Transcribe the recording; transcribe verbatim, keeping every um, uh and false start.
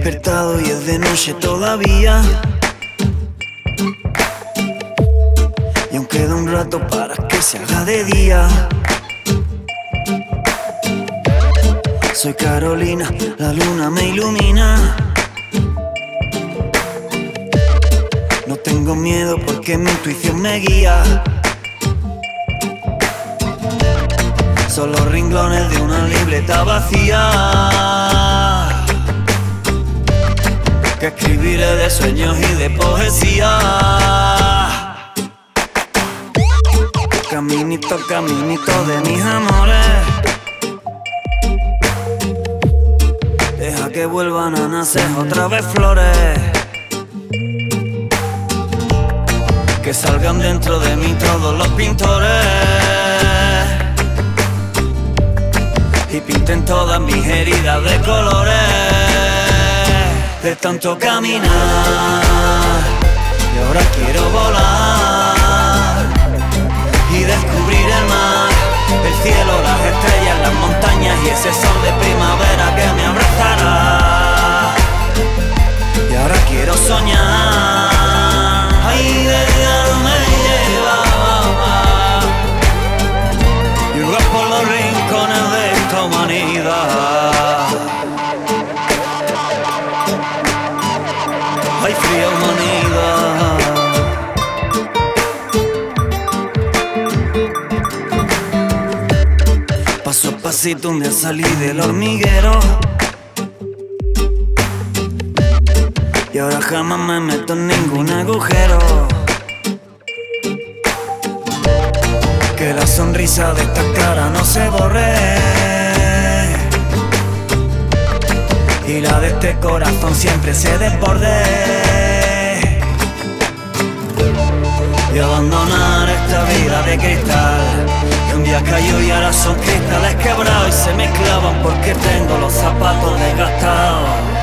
despertado y es de noche todavía. Y aún queda un rato para que se haga de día. Soy Carolina, la luna me ilumina. No tengo miedo porque mi intuición me guía. Son los renglones de una libreta vacía que escribiré de sueños y de poesía. Caminito, caminito de mis amores, deja que vuelvan a nacer otra vez flores, que salgan dentro de mí todos los pintores y pinten todas mis heridas de colores. De tanto caminar y ahora quiero volar y descubrir el mar, el cielo, las estrellas, las montañas y ese sol de primavera que me abrazará. Y ahora quiero soñar, ay, déjame llevar, llegar por los rincones de esta humanidad. Ay, fría humanidad. Paso a pasito un día salí del hormiguero y ahora jamás me meto en ningún agujero. Que la sonrisa de esta cara no se borre y la de este corazón siempre se desborde. Y abandonar esta vida de cristal que un día cayó y ahora son cristales quebrados y se me clavan porque tengo los zapatos desgastados.